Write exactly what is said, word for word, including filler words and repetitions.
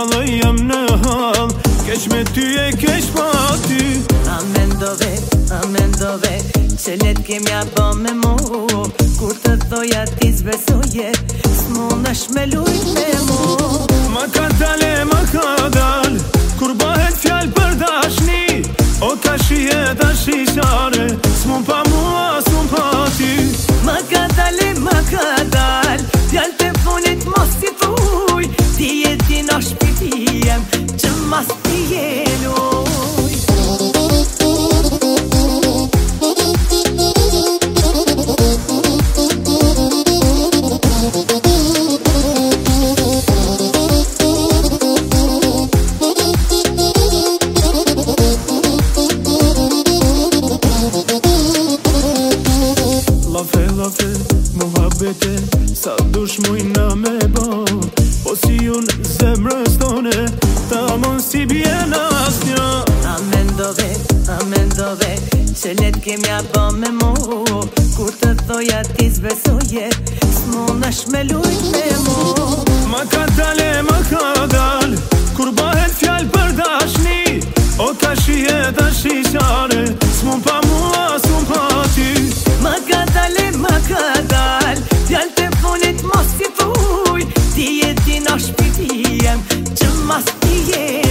halë jam në hal, keq me ty e keq pa ty. A mendove, a mendove që let kemja bo me mu, kur të thoja ti zbesoje, s'mundesh me lujt me mu. Ma ka dale, ma ka dal, kur bëhet fjall për dashni, o ka shije dashi qare, s'mun pa mua, s'mun pa ty. Ma ka dale, ma ka dal, fjall të funit mos si thuj, ti e din o shpitijem, që mas ti e luj. Lafe, lafe, muhabete, sa dush mujna me bo, po si unë zemrës tone, ta mon si bjena asnja. A mendove, a mendove që let kemja bo me mu, kur të thoja ti zbesoje, s'mundesh me lujt me mu. Ma ka dale, ma ka dal, kur bëhet fjall për dashni, o ka shije dashi qare, s'mun pa mua, s'mun pa ty. Ma ka dale, ma ka dal, fjall të funit mos si thuj, ti e din o shpitijem, që mas ti e